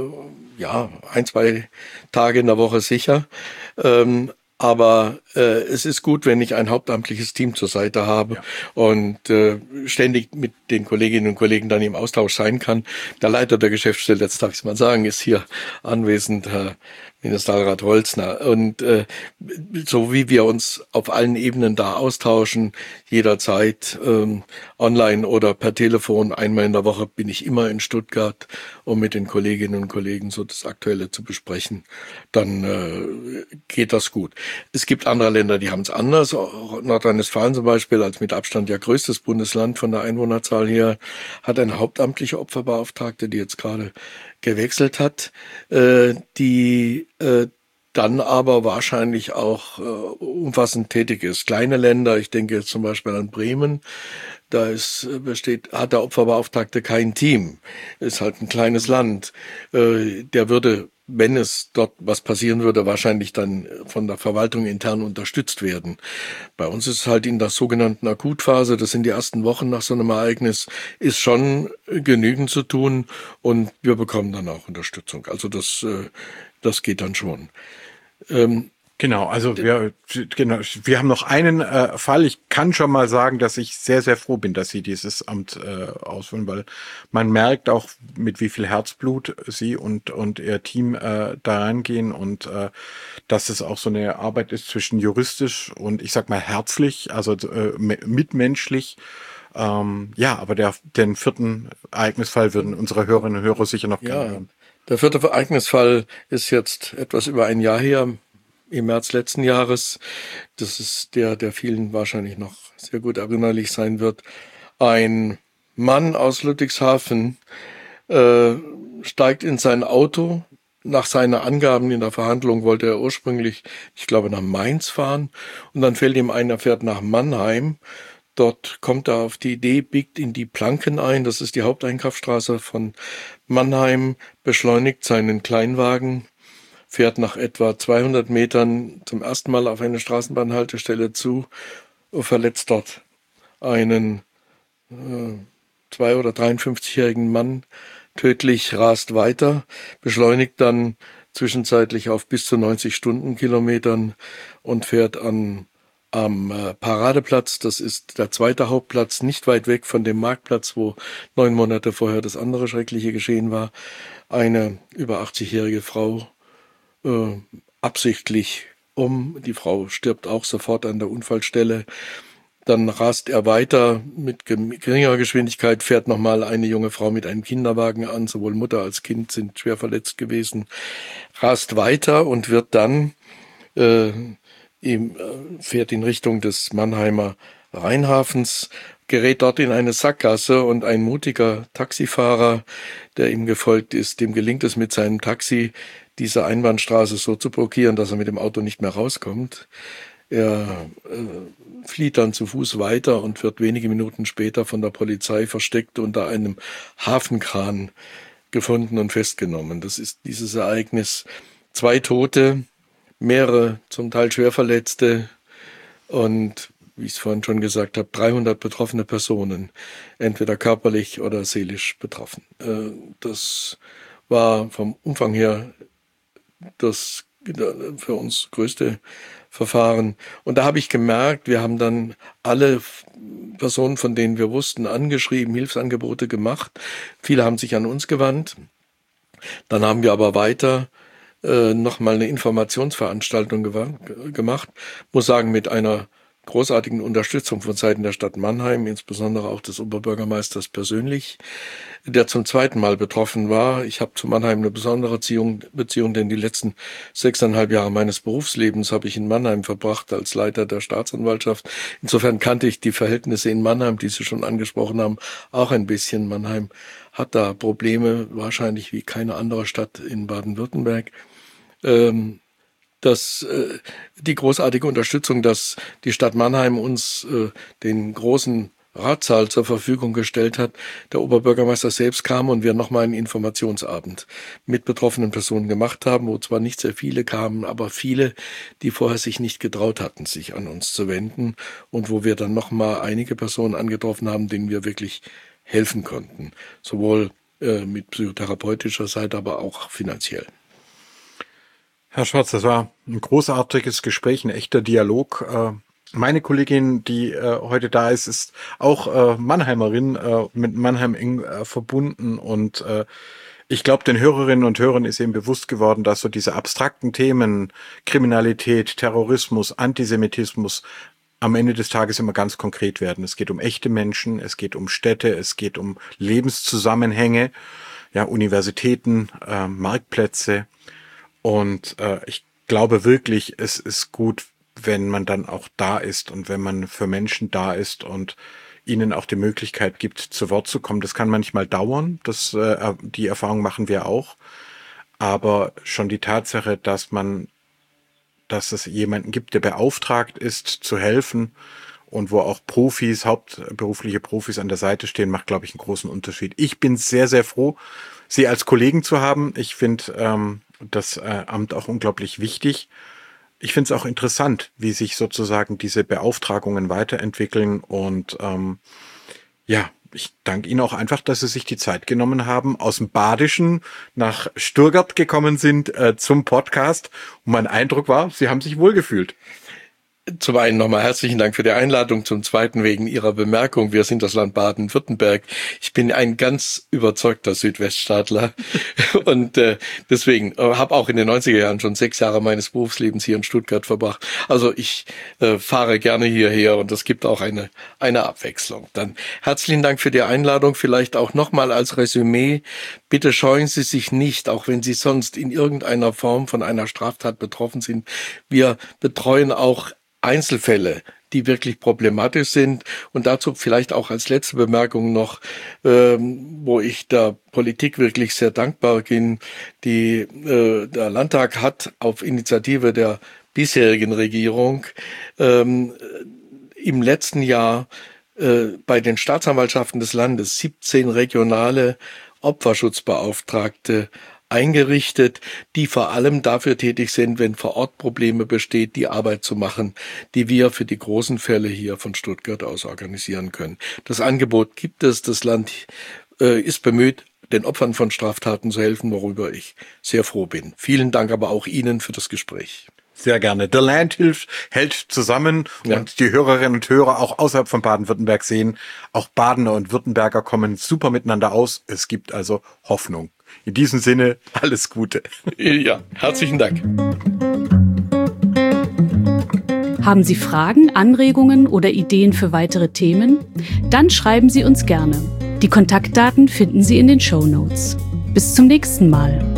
Speaker 3: 1-2 Tage in der Woche sicher. Aber es ist gut, wenn ich ein hauptamtliches Team zur Seite habe und ständig mit den Kolleginnen und Kollegen dann im Austausch sein kann. Der Leiter der Geschäftsstelle, jetzt darf ich es mal sagen, ist hier anwesend, Herr Ministerialrat Holzner. Und so wie wir uns auf allen Ebenen da austauschen, jederzeit online oder per Telefon, einmal in der Woche bin ich immer in Stuttgart, um mit den Kolleginnen und Kollegen so das Aktuelle zu besprechen, dann geht das gut. Es gibt andere Länder, die haben es anders. Nordrhein-Westfalen zum Beispiel, als mit Abstand ja größtes Bundesland von der Einwohnerzahl her, hat eine hauptamtliche Opferbeauftragte, die jetzt gerade gewechselt hat, die dann aber wahrscheinlich auch umfassend tätig ist. Kleine Länder, ich denke jetzt zum Beispiel an Bremen, hat der Opferbeauftragte kein Team. Ist halt ein kleines Land. Der würde, wenn es dort was passieren würde, wahrscheinlich dann von der Verwaltung intern unterstützt werden. Bei uns ist es halt in der sogenannten Akutphase, das sind die ersten Wochen nach so einem Ereignis, ist schon genügend zu tun und wir bekommen dann auch Unterstützung. Also das geht dann schon.
Speaker 2: Genau, also wir haben noch einen Fall. Ich kann schon mal sagen, dass ich sehr, sehr froh bin, dass Sie dieses Amt ausführen, weil man merkt auch, mit wie viel Herzblut Sie und Ihr Team da rangehen und dass es auch so eine Arbeit ist zwischen juristisch und ich sag mal herzlich, also mitmenschlich. Aber den 4. Ereignisfall würden unsere Hörerinnen und Hörer sicher noch gerne hören.
Speaker 3: Der 4. Ereignisfall ist jetzt etwas über ein Jahr her, im März letzten Jahres. Das ist der vielen wahrscheinlich noch sehr gut erinnerlich sein wird. Ein Mann aus Ludwigshafen steigt in sein Auto. Nach seinen Angaben in der Verhandlung wollte er ursprünglich, ich glaube, nach Mainz fahren. Und dann fällt ihm ein, er fährt nach Mannheim. Dort kommt er auf die Idee, biegt in die Planken ein. Das ist die Haupteinkaufsstraße von Mannheim, beschleunigt seinen Kleinwagen, fährt nach etwa 200 Metern zum ersten Mal auf eine Straßenbahnhaltestelle zu, verletzt dort einen oder 53-jährigen Mann tödlich, rast weiter, beschleunigt dann zwischenzeitlich auf bis zu 90 Stundenkilometern und fährt am Paradeplatz, das ist der zweite Hauptplatz, nicht weit weg von dem Marktplatz, wo 9 Monate vorher das andere schreckliche Geschehen war, eine über 80-jährige Frau absichtlich um. Die Frau stirbt auch sofort an der Unfallstelle. Dann rast er weiter mit geringerer Geschwindigkeit, fährt nochmal eine junge Frau mit einem Kinderwagen an. Sowohl Mutter als Kind sind schwer verletzt gewesen. Rast weiter und wird dann fährt in Richtung des Mannheimer Rheinhafens, gerät dort in eine Sackgasse und ein mutiger Taxifahrer, der ihm gefolgt ist, dem gelingt es mit seinem Taxi, diese Einbahnstraße so zu blockieren, dass er mit dem Auto nicht mehr rauskommt. Er flieht dann zu Fuß weiter und wird wenige Minuten später von der Polizei versteckt unter einem Hafenkran gefunden und festgenommen. Das ist dieses Ereignis. 2 Tote, mehrere zum Teil Schwerverletzte und, wie ich es vorhin schon gesagt habe, 300 betroffene Personen, entweder körperlich oder seelisch betroffen. Das war vom Umfang her das für uns größte Verfahren. Und da habe ich gemerkt, wir haben dann alle Personen, von denen wir wussten, angeschrieben, Hilfsangebote gemacht. Viele haben sich an uns gewandt. Dann haben wir aber weiter nochmal eine Informationsveranstaltung gemacht. Muss sagen, mit einer großartigen Unterstützung von Seiten der Stadt Mannheim, insbesondere auch des Oberbürgermeisters persönlich, der zum 2. Mal betroffen war. Ich habe zu Mannheim eine besondere Beziehung, denn die letzten 6,5 Jahre meines Berufslebens habe ich in Mannheim verbracht als Leiter der Staatsanwaltschaft. Insofern kannte ich die Verhältnisse in Mannheim, die Sie schon angesprochen haben, auch ein bisschen. Mannheim hat da Probleme, wahrscheinlich wie keine andere Stadt in Baden-Württemberg. Die großartige Unterstützung, dass die Stadt Mannheim uns den großen Ratssaal zur Verfügung gestellt hat. Der Oberbürgermeister selbst kam und wir nochmal einen Informationsabend mit betroffenen Personen gemacht haben, wo zwar nicht sehr viele kamen, aber viele, die vorher sich nicht getraut hatten, sich an uns zu wenden und wo wir dann nochmal einige Personen angetroffen haben, denen wir wirklich helfen konnten. Sowohl mit psychotherapeutischer Seite, aber auch finanziell.
Speaker 2: Herr Schwarz, das war ein großartiges Gespräch, ein echter Dialog. Meine Kollegin, die heute da ist, ist auch Mannheimerin, mit Mannheim eng verbunden und ich glaube, den Hörerinnen und Hörern ist eben bewusst geworden, dass so diese abstrakten Themen, Kriminalität, Terrorismus, Antisemitismus, am Ende des Tages immer ganz konkret werden. Es geht um echte Menschen, es geht um Städte, es geht um Lebenszusammenhänge, ja, Universitäten, Marktplätze. Und ich glaube wirklich, es ist gut, wenn man dann auch da ist und wenn man für Menschen da ist und ihnen auch die Möglichkeit gibt, zu Wort zu kommen. Das kann manchmal dauern, die Erfahrung machen wir auch. Aber schon die Tatsache, dass es jemanden gibt, der beauftragt ist, zu helfen und wo auch Profis, hauptberufliche Profis an der Seite stehen, macht, glaube ich, einen großen Unterschied. Ich bin sehr, sehr froh, Sie als Kollegen zu haben. Ich finde das Amt auch unglaublich wichtig. Ich finde es auch interessant, wie sich sozusagen diese Beauftragungen weiterentwickeln und ich danke Ihnen auch einfach, dass Sie sich die Zeit genommen haben, aus dem Badischen nach Stuttgart gekommen sind zum Podcast. Und mein Eindruck war, Sie haben sich wohlgefühlt.
Speaker 3: Zum einen nochmal herzlichen Dank für die Einladung, zum zweiten wegen Ihrer Bemerkung, wir sind das Land Baden-Württemberg. Ich bin ein ganz überzeugter Südweststaatler und deswegen habe auch in den 90er Jahren schon 6 Jahre meines Berufslebens hier in Stuttgart verbracht. Also ich fahre gerne hierher und es gibt auch eine Abwechslung. Dann herzlichen Dank für die Einladung, vielleicht auch nochmal als Resümee. Bitte scheuen Sie sich nicht, auch wenn Sie sonst in irgendeiner Form von einer Straftat betroffen sind. Wir betreuen auch Einzelfälle, die wirklich problematisch sind. Und dazu vielleicht auch als letzte Bemerkung noch, wo ich der Politik wirklich sehr dankbar bin. Der Landtag hat auf Initiative der bisherigen Regierung im letzten Jahr bei den Staatsanwaltschaften des Landes 17 regionale Opferschutzbeauftragte eingerichtet, die vor allem dafür tätig sind, wenn vor Ort Probleme besteht, die Arbeit zu machen, die wir für die großen Fälle hier von Stuttgart aus organisieren können. Das Angebot gibt es, das Land ist bemüht, den Opfern von Straftaten zu helfen, worüber ich sehr froh bin. Vielen Dank aber auch Ihnen für das Gespräch.
Speaker 2: Sehr gerne. The Land hält zusammen und die Hörerinnen und Hörer auch außerhalb von Baden-Württemberg sehen, auch Badener und Württemberger kommen super miteinander aus. Es gibt also Hoffnung. In diesem Sinne, alles Gute.
Speaker 3: Ja, herzlichen Dank.
Speaker 1: Haben Sie Fragen, Anregungen oder Ideen für weitere Themen? Dann schreiben Sie uns gerne. Die Kontaktdaten finden Sie in den Shownotes. Bis zum nächsten Mal.